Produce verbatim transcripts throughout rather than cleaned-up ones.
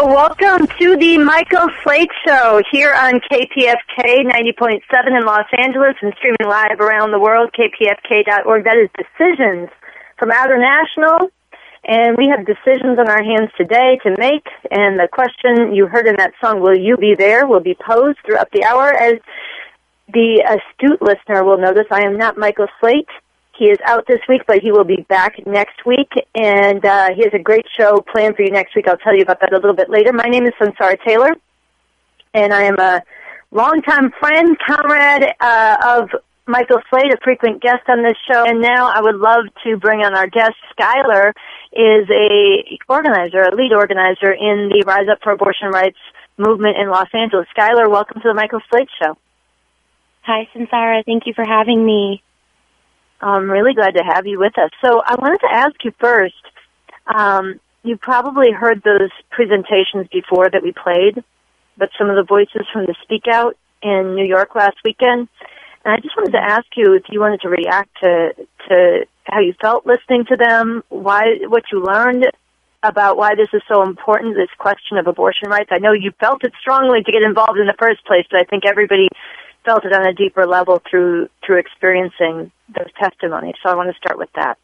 So welcome to the Michael Slate Show here on K P F K ninety point seven in Los Angeles and streaming live around the world, K P F K dot org. That is Decisions from Outer National. And we have decisions on our hands today to make. And the question you heard in that song, Will You Be There?, will be posed throughout the hour. As the astute listener will notice, I am not Michael Slate. He is out this week, but he will be back next week, and uh, he has a great show planned for you next week. I'll tell you about that a little bit later. My name is Sansara Taylor, and I am a longtime friend, comrade uh, of Michael Slate, a frequent guest on this show. And now I would love to bring on our guest. Skylar is a organizer, a lead organizer in the Rise Up for Abortion Rights movement in Los Angeles. Skylar, welcome to the Michael Slate Show. Hi, Sansara. Thank you for having me. I'm really glad to have you with us. So I wanted to ask you first, um, you probably heard those presentations before that we played, but some of the voices from the Speak Out in New York last weekend. And I just wanted to ask you if you wanted to react to to how you felt listening to them, why what you learned about why this is so important, this question of abortion rights. I know you felt it strongly to get involved in the first place, but I think everybody felt it on a deeper level through through experiencing those testimonies. So I want to start with that.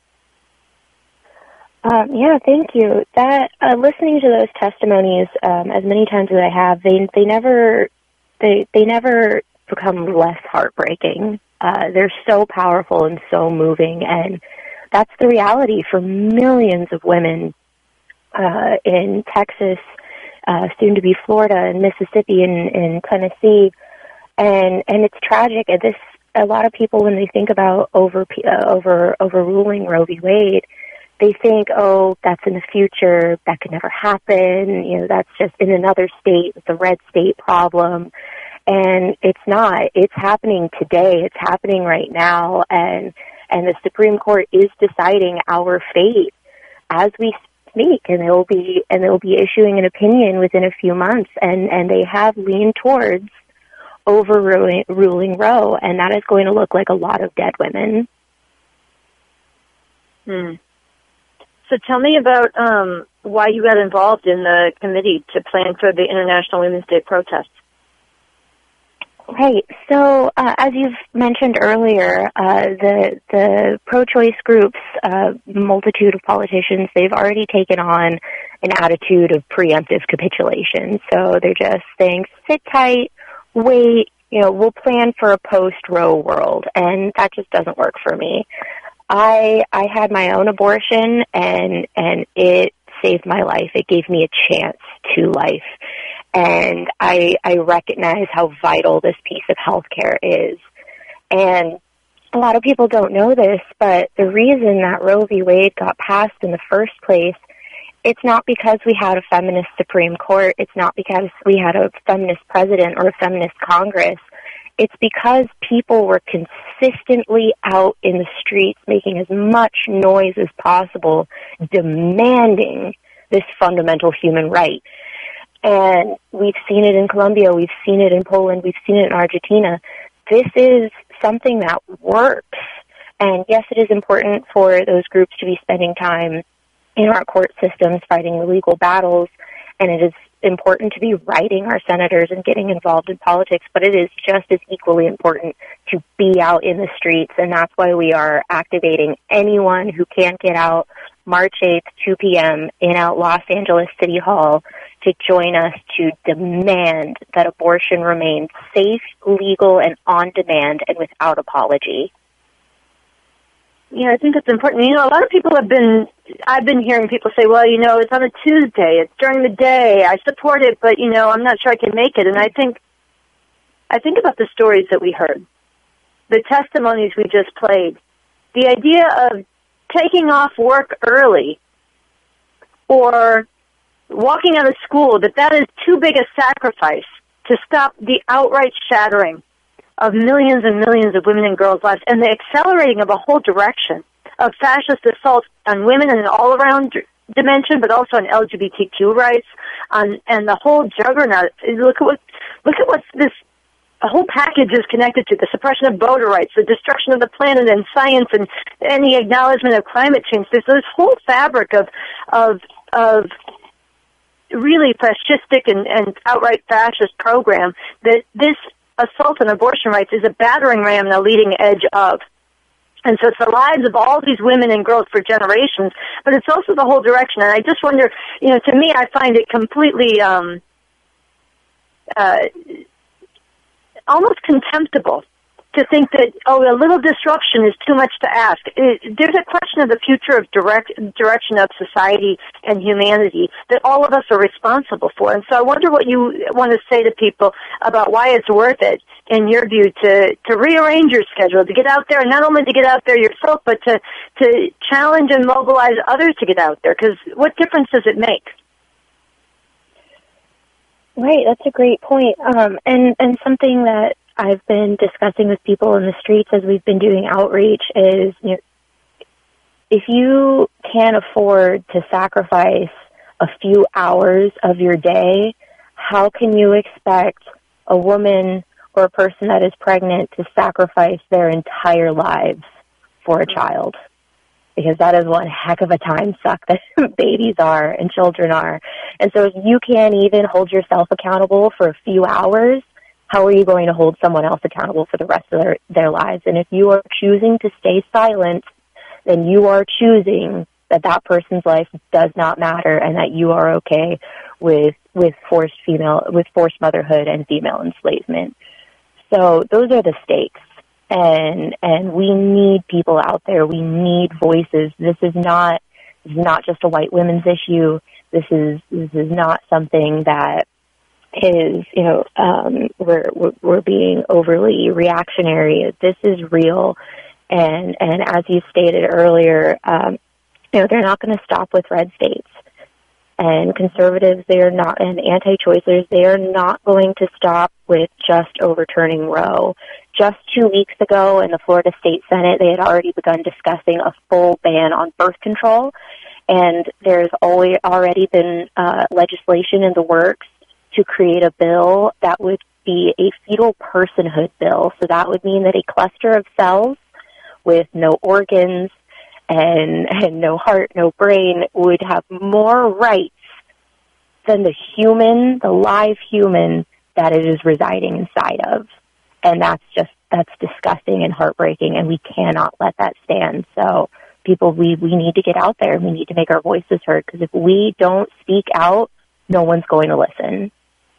Um, yeah, thank you. That uh, listening to those testimonies um, as many times as I have, they they never they they never become less heartbreaking. Uh, they're so powerful and so moving, and that's the reality for millions of women uh, in Texas, uh, soon to be Florida, and Mississippi, and, and Tennessee. And and it's tragic. And this, a lot of people, when they think about over uh, over overruling Roe v. Wade, they think, oh, that's in the future. That could never happen. You know, that's just in another state. It's a red state problem. And it's not. It's happening today. It's happening right now. And and the Supreme Court is deciding our fate as we speak. And they'll be and they'll be issuing an opinion within a few months. And and they have leaned towards overruling ruling Roe, and that is going to look like a lot of dead women. Hmm. So tell me about um, why you got involved in the committee to plan for the International Women's Day protest. Right. So, uh, as you've mentioned earlier, uh, the the pro-choice groups, uh, multitude of politicians, they've already taken on an attitude of preemptive capitulation. So they're just saying, sit tight, wait, you know, we'll plan for a post-Roe world, and that just doesn't work for me. I I had my own abortion, and and it saved my life. It gave me a chance to life, and I I recognize how vital this piece of healthcare is. And a lot of people don't know this, but the reason that Roe v. Wade got passed in the first place, it's not because we had a feminist Supreme Court. It's not because we had a feminist president or a feminist Congress. It's because people were consistently out in the streets making as much noise as possible, demanding this fundamental human right. And we've seen it in Colombia, we've seen it in Poland, we've seen it in Argentina. This is something that works. And yes, it is important for those groups to be spending time in our court systems fighting the legal battles, and it is important to be writing our senators and getting involved in politics, but it is just as equally important to be out in the streets, and that's why we are activating anyone who can't get out March eighth, two p.m. in out Los Angeles City Hall to join us to demand that abortion remains safe, legal, and on demand and without apology. Yeah, I think it's important. You know, a lot of people have been, I've been hearing people say, well, you know, it's on a Tuesday, it's during the day, I support it, but, you know, I'm not sure I can make it. And I think, I think about the stories that we heard, the testimonies we just played, the idea of taking off work early or walking out of school, that that is too big a sacrifice to stop the outright shattering of millions and millions of women and girls' lives, and the accelerating of a whole direction of fascist assault on women in an all-around d- dimension, but also on L G B T Q rights, on and the whole juggernaut. Look at what look at what this whole package is connected to: the suppression of voter rights, the destruction of the planet, and science, and any acknowledgement of climate change. There's this whole fabric of of of really fascistic and, and outright fascist program that this assault on abortion rights is a battering ram on the leading edge of. And so it's the lives of all these women and girls for generations, but it's also the whole direction. And I just wonder, you know, to me, I find it completely um, uh, almost contemptible to think that, oh, a little disruption is too much to ask. It, there's a question of the future of direct direction of society and humanity that all of us are responsible for. And so I wonder what you want to say to people about why it's worth it, in your view, to, to rearrange your schedule, to get out there, and not only to get out there yourself, but to, to challenge and mobilize others to get out there. Because what difference does it make? Right, that's a great point. Um, and, and something that I've been discussing with people in the streets as we've been doing outreach is, you know, if you can't afford to sacrifice a few hours of your day, how can you expect a woman or a person that is pregnant to sacrifice their entire lives for a child? Because that is one heck of a time suck that babies are and children are. And so if you can't even hold yourself accountable for a few hours, how are you going to hold someone else accountable for the rest of their, their lives? And if you are choosing to stay silent, then you are choosing that that person's life does not matter and that you are okay with with forced female with forced motherhood and female enslavement. So those are the stakes. And and we need people out there. We need voices. This is not this is not just a white women's issue. This is this is not something that is, you know, um, we're, we're we're being overly reactionary. This is real, and and as you stated earlier, um, you know, they're not going to stop with red states, and conservatives, they are not, and anti-choicers, they are not going to stop with just overturning Roe. Just two weeks ago in the Florida State Senate, they had already begun discussing a full ban on birth control, and there's always already been uh, legislation in the works to create a bill that would be a fetal personhood bill. So that would mean that a cluster of cells with no organs and, and no heart, no brain would have more rights than the human, the live human that it is residing inside of. And that's just, that's disgusting and heartbreaking, and we cannot let that stand. So people, we, we need to get out there and we need to make our voices heard, because if we don't speak out, no one's going to listen.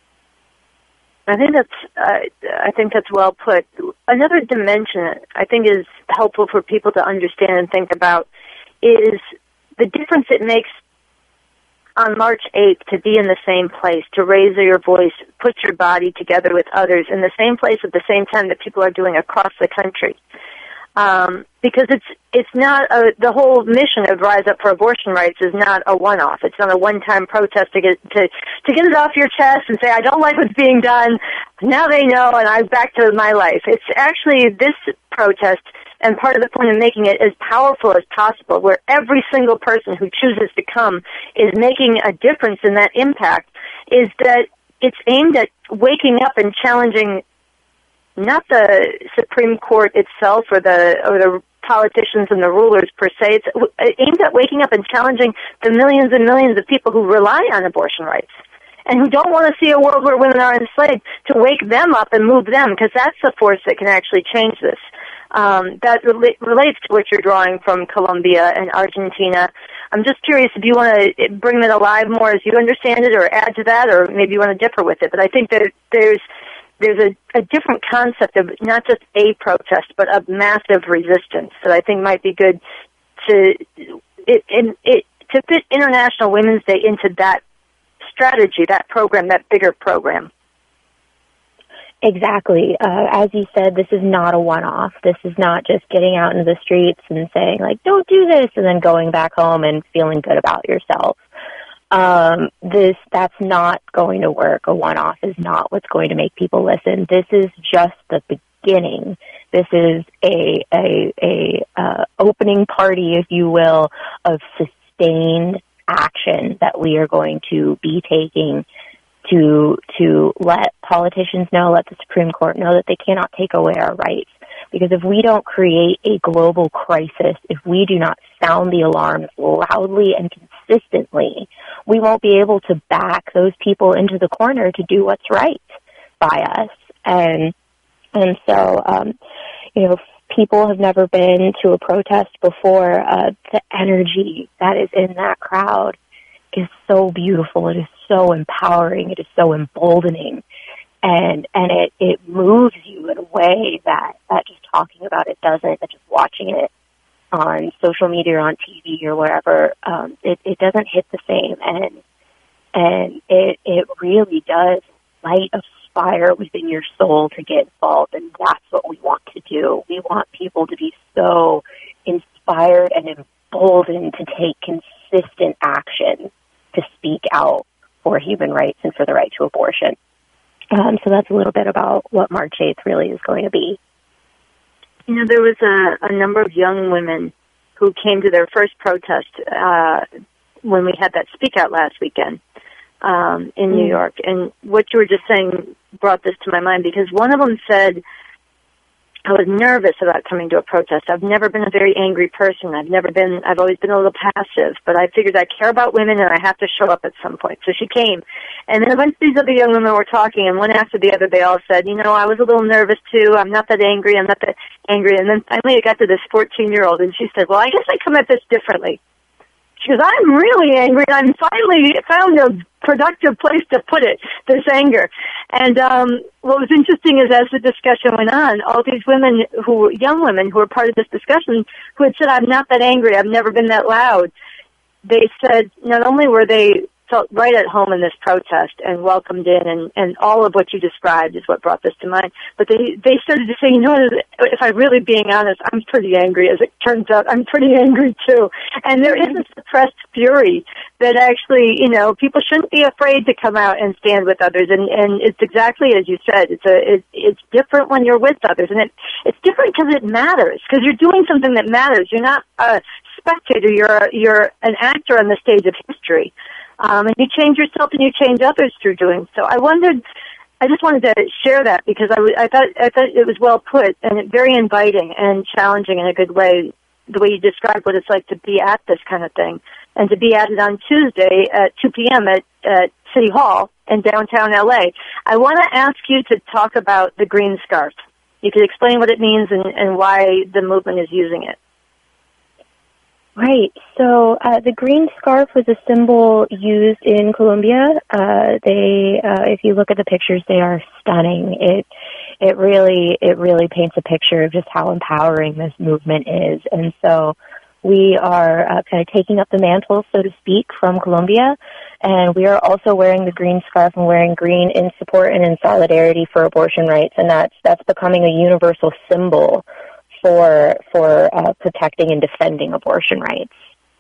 I think that's uh, I think that's well put. Another dimension I think is helpful for people to understand and think about is the difference it makes on March eighth to be in the same place, to raise your voice, put your body together with others in the same place at the same time that people are doing across the country. Um, because it's it's not a, the whole mission of Rise Up for Abortion Rights is not a one-off. It's not a one-time protest to get to to get it off your chest and say, I don't like what's being done. Now they know, and I'm back to my life. It's actually this protest, and part of the point of making it as powerful as possible, where every single person who chooses to come is making a difference in that impact, is that it's aimed at waking up and challenging not the Supreme Court itself or the or the politicians and the rulers per se. It's aimed at waking up and challenging the millions and millions of people who rely on abortion rights and who don't want to see a world where women are enslaved, to wake them up and move them, because that's the force that can actually change this. Um, that re- relates to what you're drawing from Colombia and Argentina. I'm just curious if you want to bring that alive more as you understand it, or add to that, or maybe you want to differ with it. But I think that there's There's a, a different concept of not just a protest, but of massive resistance that I think might be good to it, it, it, to fit International Women's Day into that strategy, that program, that bigger program. Exactly. Uh, as you said, this is not a one-off. This is not just getting out into the streets and saying, like, don't do this, and then going back home and feeling good about yourself. Um, this, that's not going to work. A one-off is not what's going to make people listen. This is just the beginning. This is a, a, a, uh, opening party, if you will, of sustained action that we are going to be taking to, to let politicians know, let the Supreme Court know that they cannot take away our rights. Because if we don't create a global crisis, if we do not sound the alarms loudly and consistently, we won't be able to back those people into the corner to do what's right by us. And and so, um, you know, people have never been to a protest before. Uh, the energy that is in that crowd is so beautiful. It is so empowering. It is so emboldening. And and it, it moves you in a way that, that just talking about it doesn't, that just watching it on social media or on T V or wherever, um, it, it doesn't hit the same. And and it it really does light a fire within your soul to get involved, and that's what we want to do. We want people to be so inspired and emboldened to take consistent action to speak out for human rights and for the right to abortion. Um, so that's a little bit about what March eighth really is going to be. You know, there was a, a number of young women who came to their first protest uh, when we had that Speak Out last weekend um, in mm. New York. And what you were just saying brought this to my mind, because one of them said, I was nervous about coming to a protest. I've never been a very angry person. I've never been, I've always been a little passive, but I figured I care about women and I have to show up at some point. So she came. And then a bunch of these other young women were talking, and one after the other, they all said, you know, I was a little nervous too. I'm not that angry. I'm not that angry. And then finally it got to this fourteen-year-old, and she said, well, I guess I come at this differently. She goes, I'm really angry. I finally found a productive place to put it, this anger. And um, what was interesting is as the discussion went on, all these women who were young women who were part of this discussion who had said, I'm not that angry, I've never been that loud, they said not only were they felt right at home in this protest and welcomed in, and, and all of what you described is what brought this to mind. But they, they started to say, you know, if I'm really being honest, I'm pretty angry. As it turns out, I'm pretty angry too. And there is a suppressed fury that actually, you know, people shouldn't be afraid to come out and stand with others. And, and it's exactly as you said. It's a, it, it's different when you're with others, and it, it's different because it matters, because you're doing something that matters. You're not a spectator. You're, you're an actor on the stage of history. Um, and you change yourself and you change others through doing so. I wondered, I just wanted to share that because I, w- I thought I thought it was well put and very inviting and challenging in a good way, the way you described what it's like to be at this kind of thing, and to be at it on Tuesday at two p.m. at, at City Hall in downtown L A. I want to ask you to talk about the green scarf. You could explain what it means and, and why the movement is using it. Right. So uh, the green scarf was a symbol used in Colombia. Uh, they, uh, if you look at the pictures, they are stunning. It, it really, it really paints a picture of just how empowering this movement is. And so we are uh, kind of taking up the mantle, so to speak, from Colombia, and we are also wearing the green scarf and wearing green in support and in solidarity for abortion rights, and that's that's becoming a universal symbol for for uh, protecting and defending abortion rights.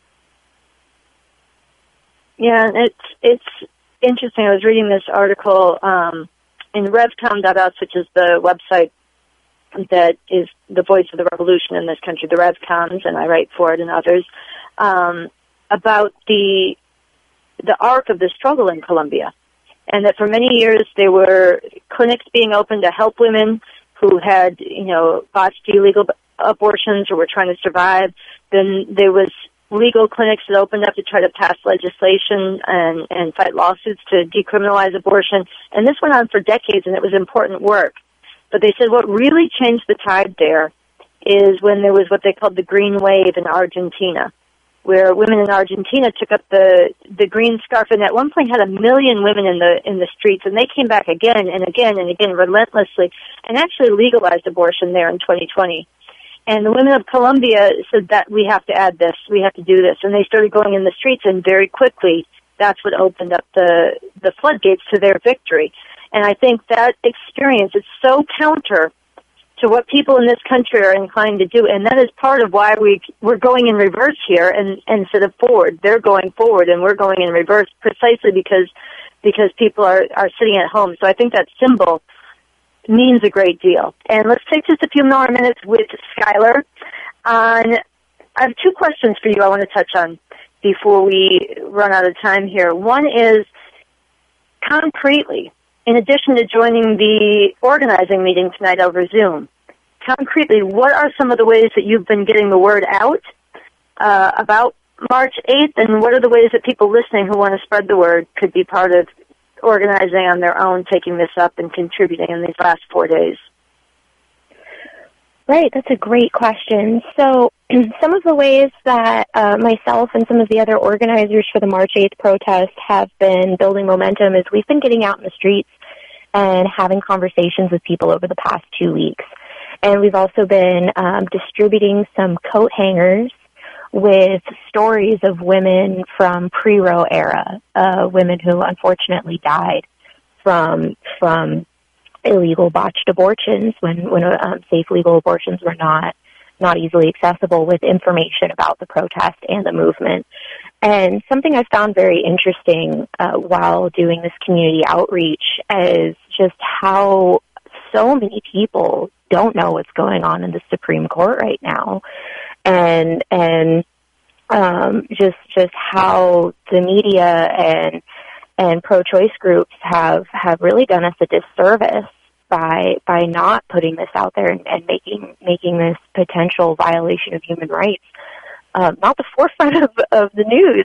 Yeah, it's it's interesting. I was reading this article um, in revcom dot us, which is the website that is the voice of the revolution in this country, the Revcoms, and I write for it and others, um, about the the arc of the struggle in Colombia, and that for many years there were clinics being opened to help women who had, you know, botched illegal abortions or were trying to survive. Then there was legal clinics that opened up to try to pass legislation and, and fight lawsuits to decriminalize abortion. And this went on for decades, and it was important work. But they said what really changed the tide there is when there was what they called the green wave in Argentina, where women in Argentina took up the the green scarf, and at one point had a million women in the in the streets, and they came back again and again and again relentlessly, and actually legalized abortion there in twenty twenty. And the women of Colombia said that we have to add this, we have to do this, and they started going in the streets, and very quickly that's what opened up the the floodgates to their victory. And I think that experience is so counter to what people in this country are inclined to do, and that is part of why we, we're going in reverse here and, and instead of forward. They're going forward, and we're going in reverse precisely because because people are, are sitting at home. So I think that symbol means a great deal. And let's take just a few more minutes with Skylar. On, I have two questions for you I want to touch on before we run out of time here. One is, concretely, in addition to joining the organizing meeting tonight over Zoom, concretely, what are some of the ways that you've been getting the word out uh, about March eighth, and what are the ways that people listening who want to spread the word could be part of organizing on their own, taking this up and contributing in these last four days? Right, that's a great question. So some of the ways that uh, myself and some of the other organizers for the March eighth protest have been building momentum is we've been getting out in the streets and having conversations with people over the past two weeks. And we've also been um, distributing some coat hangers with stories of women from pre-Roe era, uh, women who unfortunately died from from illegal botched abortions when when um, safe legal abortions were not not easily accessible, with information about the protest and the movement. And something I found very interesting uh, while doing this community outreach is just how so many people don't know what's going on in the Supreme Court right now, and and um, just just how the media and and pro-choice groups have, have really done us a disservice by by not putting this out there and, and making making this potential violation of human rights uh, not the forefront of, of the news.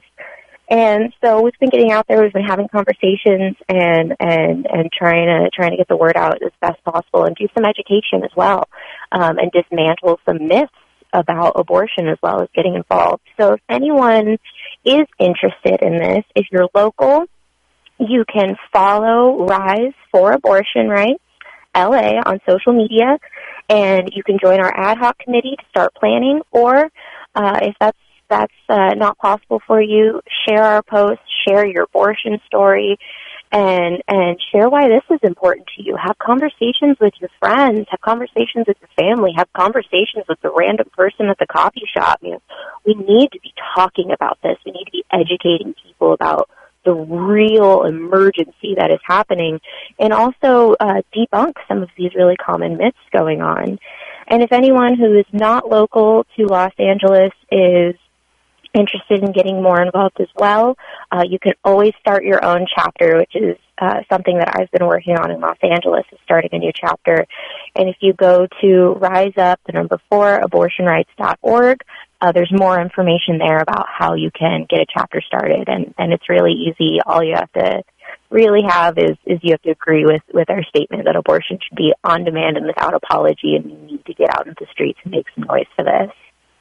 And so we've been getting out there, we've been having conversations and, and, and trying to trying to get the word out as best possible and do some education as well, um, and dismantle some myths about abortion as well as getting involved. So if anyone is interested in this, if you're local, you can follow Rise for Abortion Rights L A on social media, and you can join our ad hoc committee to start planning, or uh, if that's that's uh, not possible for you, share our posts, share your abortion story, and and share why this is important to you. Have conversations with your friends, have conversations with your family, have conversations with the random person at the coffee shop. You know, we need to be talking about this. We need to be educating people about the real emergency that is happening, and also uh, debunk some of these really common myths going on. And if anyone who is not local to Los Angeles is interested in getting more involved as well, uh, you can always start your own chapter, which is uh, something that I've been working on in Los Angeles, is starting a new chapter. And if you go to Rise Up, the number four, abortion rights dot org, Uh, there's more information there about how you can get a chapter started, and, and it's really easy. All you have to really have is, is you have to agree with, with our statement that abortion should be on demand and without apology, and you need to get out into the streets and make some noise for this.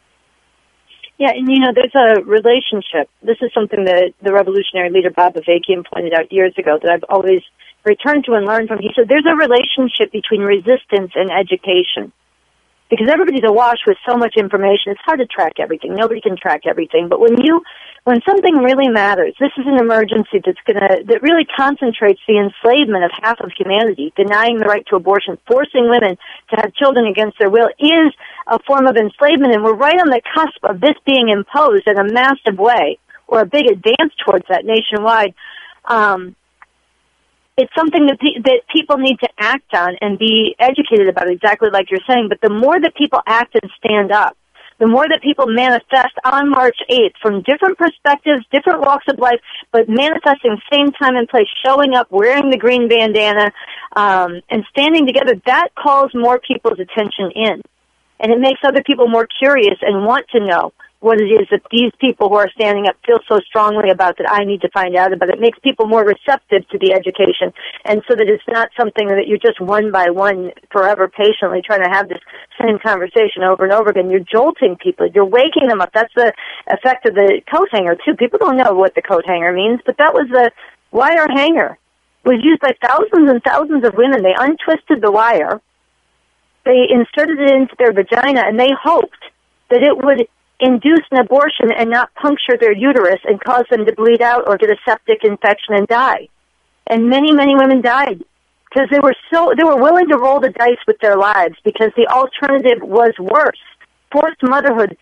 Yeah, and you know, there's a relationship. This is something that the revolutionary leader Bob Avakian pointed out years ago that I've always returned to and learned from. He said there's a relationship between resistance and education. Because everybody's awash with so much information, it's hard to track everything. Nobody can track everything. But when you, when something really matters, this is an emergency that's gonna, that really concentrates the enslavement of half of humanity, denying the right to abortion, forcing women to have children against their will, is a form of enslavement. And we're right on the cusp of this being imposed in a massive way, or a big advance towards that nationwide. Um, It's something that pe- that people need to act on and be educated about, exactly like you're saying. But the more that people act and stand up, the more that people manifest on March eighth from different perspectives, different walks of life, but manifesting same time and place, showing up, wearing the green bandana, um, and standing together, that calls more people's attention in. And it makes other people more curious and want to know what it is that these people who are standing up feel so strongly about that I need to find out about. It makes people more receptive to the education, and so that it's not something that you're just one by one forever patiently trying to have this same conversation over and over again. You're jolting people. You're waking them up. That's the effect of the coat hanger, too. People don't know what the coat hanger means, but that was the wire hanger. It was used by thousands and thousands of women. They untwisted the wire. They inserted it into their vagina, and they hoped that it would induce an abortion and not puncture their uterus and cause them to bleed out or get a septic infection and die. And many, many women died because they were so they were willing to roll the dice with their lives because the alternative was worse. Forced motherhood,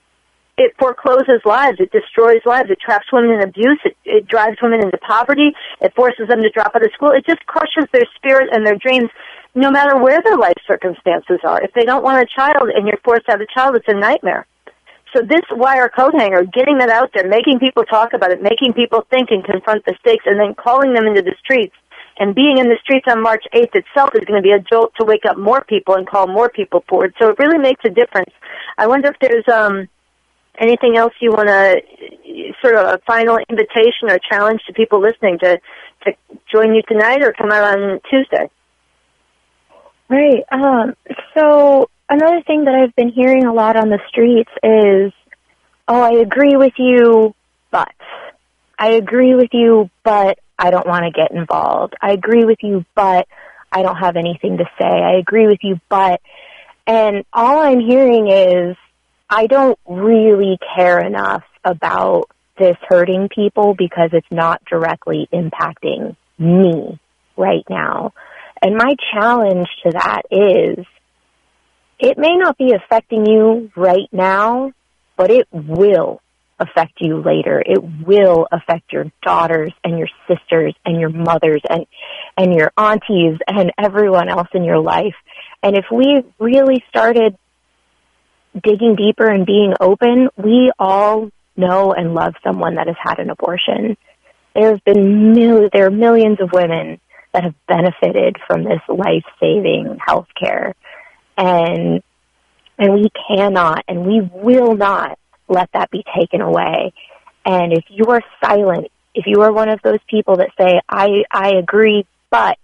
it forecloses lives, it destroys lives, it traps women in abuse, it, it drives women into poverty, it forces them to drop out of school, it just crushes their spirit and their dreams no matter where their life circumstances are. If they don't want a child and you're forced to have a child, it's a nightmare. So this wire coat hanger, getting that out there, making people talk about it, making people think and confront the stakes, and then calling them into the streets, and being in the streets on March eighth itself is going to be a jolt to wake up more people and call more people forward. So it really makes a difference. I wonder if there's um, anything else you want to, sort of a final invitation or challenge to people listening to, to join you tonight or come out on Tuesday? Right. Um, so another thing that I've been hearing a lot on the streets is, oh, I agree with you, but. I agree with you, but I don't want to get involved. I agree with you, but I don't have anything to say. I agree with you, but. And all I'm hearing is, I don't really care enough about this hurting people because it's not directly impacting me right now. And my challenge to that is, it may not be affecting you right now, but it will affect you later. It will affect your daughters and your sisters and your mothers and, and your aunties and everyone else in your life. And if we really started digging deeper and being open, we all know and love someone that has had an abortion. There have been mil- there are millions of women that have benefited from this life-saving health care. And, and we cannot and we will not let that be taken away. And if you are silent, if you are one of those people that say, I, I agree, but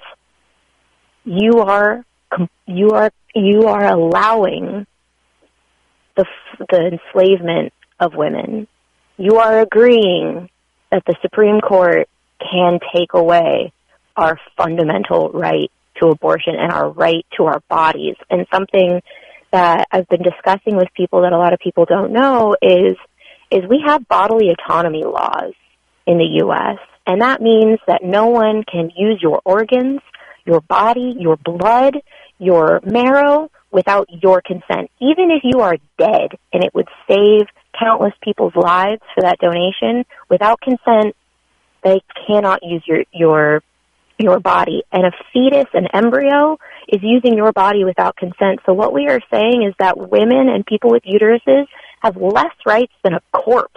you are, you are, you are allowing the, the enslavement of women. You are agreeing that the Supreme Court can take away our fundamental right to abortion and our right to our bodies. And something that I've been discussing with people that a lot of people don't know is, is we have bodily autonomy laws in the U S, and that means that no one can use your organs, your body, your blood, your marrow without your consent. Even if you are dead and it would save countless people's lives for that donation, without consent, they cannot use your, your your body. And a fetus, an embryo, is using your body without consent. So what we are saying is that women and people with uteruses have less rights than a corpse.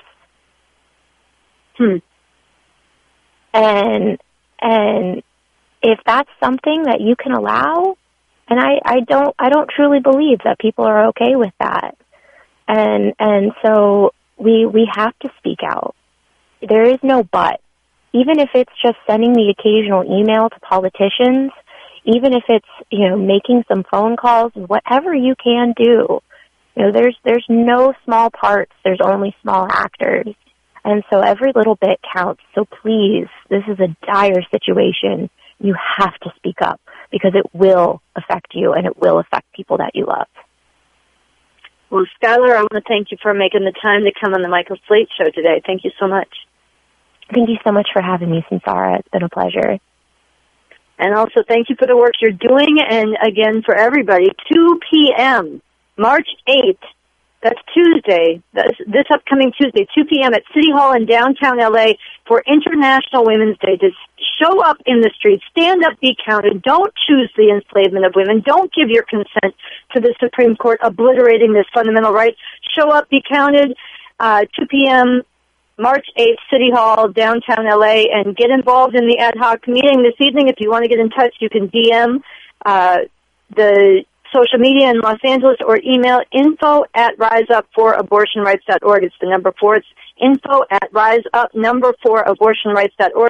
Hmm. And and if that's something that you can allow, and I, I don't I don't truly believe that people are okay with that. And and so we we have to speak out. There is no but. Even if it's just sending the occasional email to politicians, even if it's, you know, making some phone calls, whatever you can do. You know, there's there's no small parts, there's only small actors. And so every little bit counts. So please, this is a dire situation. You have to speak up because it will affect you and it will affect people that you love. Well, Skylar, I want to thank you for making the time to come on the Michael Slate Show today. Thank you so much. Thank you so much for having me, Samsara. It's been a pleasure. And also thank you for the work you're doing. And again, for everybody, two p.m., March eighth, that's Tuesday, that's this upcoming Tuesday, two p.m. at City Hall in downtown L A for International Women's Day. Just show up in the streets, stand up, be counted. Don't choose the enslavement of women. Don't give your consent to the Supreme Court obliterating this fundamental right. Show up, be counted, uh, two p.m., March eighth, City Hall, downtown L A, and get involved in the ad hoc meeting this evening. If you want to get in touch, you can D M uh, the social media in Los Angeles or email info at riseup4abortionrights dot org. It's the number four. It's info at riseup number four abortionrights dot org.